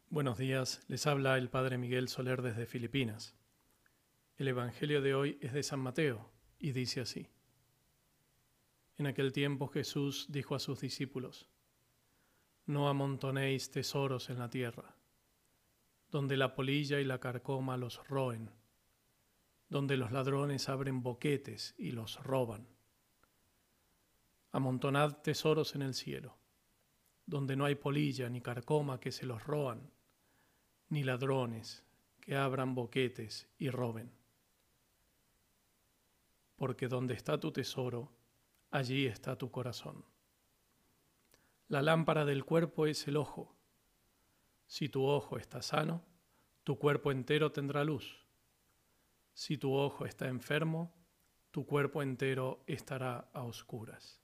Buenos días, les habla el Padre Miguel Soler desde Filipinas. El Evangelio de hoy es de San Mateo y dice así. En aquel tiempo Jesús dijo a sus discípulos, no amontonéis tesoros en la tierra, donde la polilla y la carcoma los roen, donde los ladrones abren boquetes y los roban. Amontonad tesoros en el cielo, donde no hay polilla ni carcoma que se los roan, ni ladrones que abran boquetes y roben. Porque donde está tu tesoro, allí está tu corazón. La lámpara del cuerpo es el ojo. Si tu ojo está sano, tu cuerpo entero tendrá luz. Si tu ojo está enfermo, tu cuerpo entero estará a oscuras.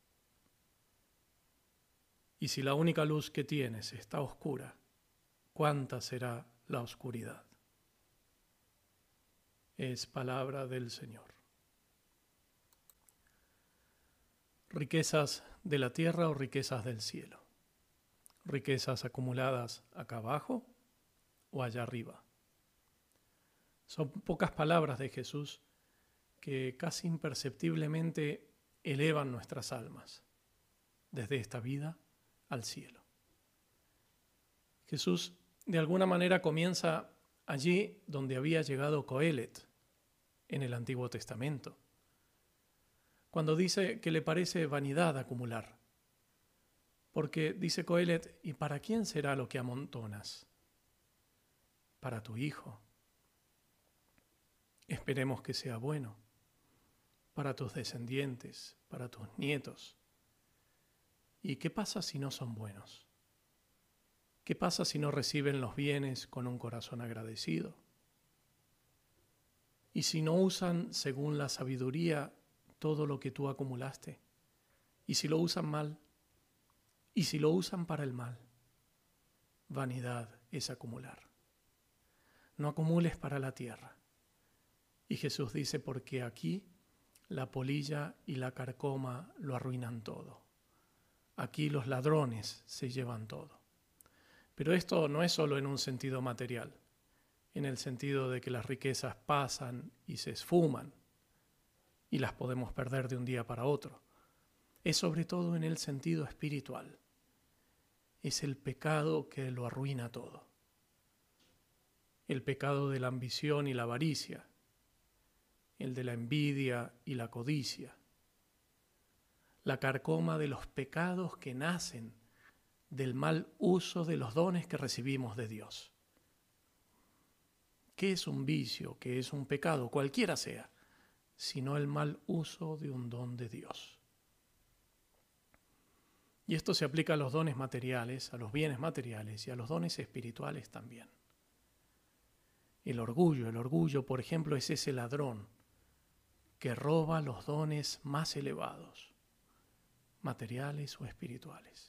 Y si la única luz que tienes está oscura, ¿cuánta será la oscuridad? Es palabra del Señor. Riquezas de la tierra o riquezas del cielo. Riquezas acumuladas acá abajo o allá arriba. Son pocas palabras de Jesús que casi imperceptiblemente elevan nuestras almas desde esta vida al cielo. Jesús de alguna manera comienza allí donde había llegado Coelet en el Antiguo Testamento, cuando dice que le parece vanidad acumular. Porque dice Coelet, ¿y para quién será lo que amontonas? Para tu hijo. Esperemos que sea bueno. Para tus descendientes, para tus nietos. ¿Y qué pasa si no son buenos? ¿Qué pasa si no reciben los bienes con un corazón agradecido? ¿Y si no usan según la sabiduría todo lo que tú acumulaste? ¿Y si lo usan mal? ¿Y si lo usan para el mal? Vanidad es acumular. No acumules para la tierra. Y Jesús dice, porque aquí la polilla y la carcoma lo arruinan todo. Aquí los ladrones se llevan todo. Pero esto no es solo en un sentido material, en el sentido de que las riquezas pasan y se esfuman y las podemos perder de un día para otro. Es sobre todo en el sentido espiritual. Es el pecado que lo arruina todo. El pecado de la ambición y la avaricia, el de la envidia y la codicia, la carcoma de los pecados que nacen del mal uso de los dones que recibimos de Dios. ¿Qué es un vicio? ¿Qué es un pecado? Cualquiera sea, sino el mal uso de un don de Dios. Y esto se aplica a los dones materiales, a los bienes materiales y a los dones espirituales también. El orgullo, por ejemplo, es ese ladrón que roba los dones más elevados, materiales o espirituales.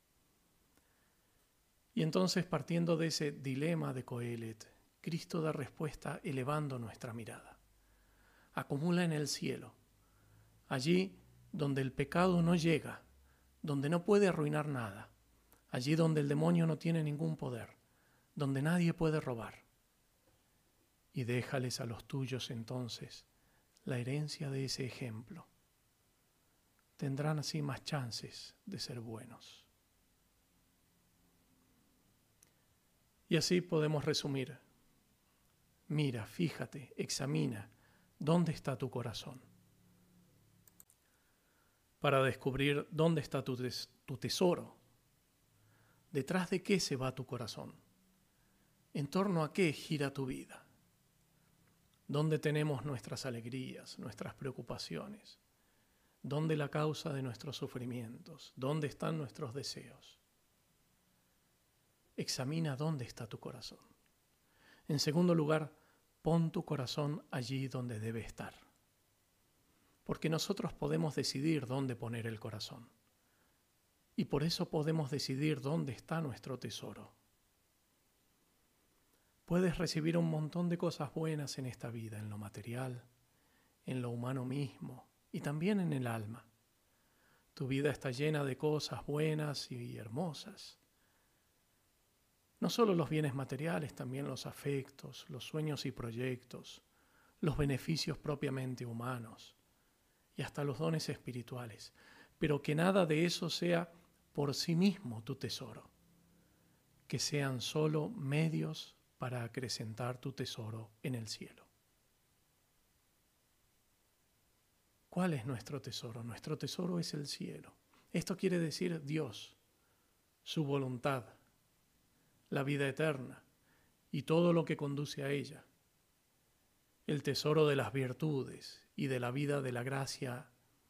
Y entonces, partiendo de ese dilema de Coelet, Cristo da respuesta elevando nuestra mirada. Acumula en el cielo, allí donde el pecado no llega, donde no puede arruinar nada, allí donde el demonio no tiene ningún poder, donde nadie puede robar. Y déjales a los tuyos entonces la herencia de ese ejemplo. Tendrán así más chances de ser buenos. Y así podemos resumir. Mira, fíjate, examina, ¿dónde está tu corazón? Para descubrir dónde está tu tesoro. ¿Detrás de qué se va tu corazón? ¿En torno a qué gira tu vida? ¿Dónde tenemos nuestras alegrías, nuestras preocupaciones? ¿Dónde la causa de nuestros sufrimientos? ¿Dónde están nuestros deseos? Examina dónde está tu corazón. En segundo lugar, pon tu corazón allí donde debe estar. Porque nosotros podemos decidir dónde poner el corazón. Y por eso podemos decidir dónde está nuestro tesoro. Puedes recibir un montón de cosas buenas en esta vida, en lo material, en lo humano mismo y también en el alma. Tu vida está llena de cosas buenas y hermosas. No solo los bienes materiales, también los afectos, los sueños y proyectos, los beneficios propiamente humanos y hasta los dones espirituales, pero que nada de eso sea por sí mismo tu tesoro, que sean solo medios para acrecentar tu tesoro en el cielo. ¿Cuál es nuestro tesoro? Nuestro tesoro es el cielo. Esto quiere decir Dios, su voluntad, la vida eterna y todo lo que conduce a ella. El tesoro de las virtudes y de la vida de la gracia,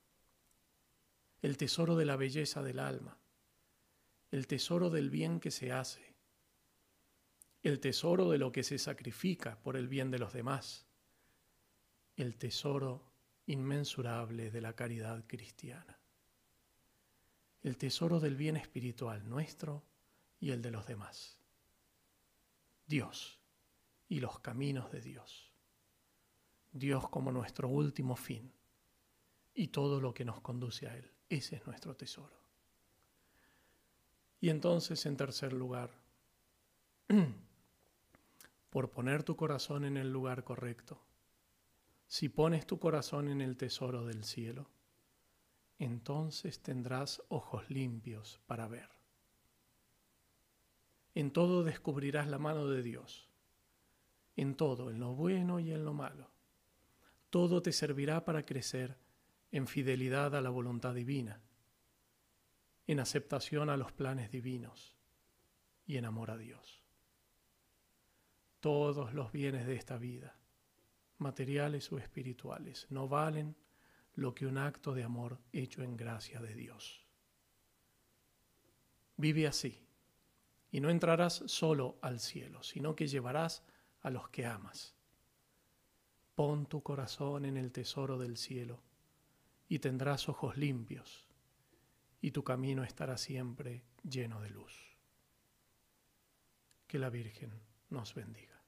el tesoro de la belleza del alma, el tesoro del bien que se hace, el tesoro de lo que se sacrifica por el bien de los demás, el tesoro inmensurable de la caridad cristiana, el tesoro del bien espiritual nuestro y el de los demás. Dios y los caminos de Dios. Dios como nuestro último fin y todo lo que nos conduce a Él. Ese es nuestro tesoro. Y entonces, en tercer lugar, por poner tu corazón en el lugar correcto, si pones tu corazón en el tesoro del cielo, entonces tendrás ojos limpios para ver. En todo descubrirás la mano de Dios, en todo, en lo bueno y en lo malo. Todo te servirá para crecer en fidelidad a la voluntad divina, en aceptación a los planes divinos y en amor a Dios. Todos los bienes de esta vida, materiales o espirituales, no valen lo que un acto de amor hecho en gracia de Dios. Vive así, y no entrarás solo al cielo, sino que llevarás a los que amas. Pon tu corazón en el tesoro del cielo, y tendrás ojos limpios, y tu camino estará siempre lleno de luz. Que la Virgen nos bendiga.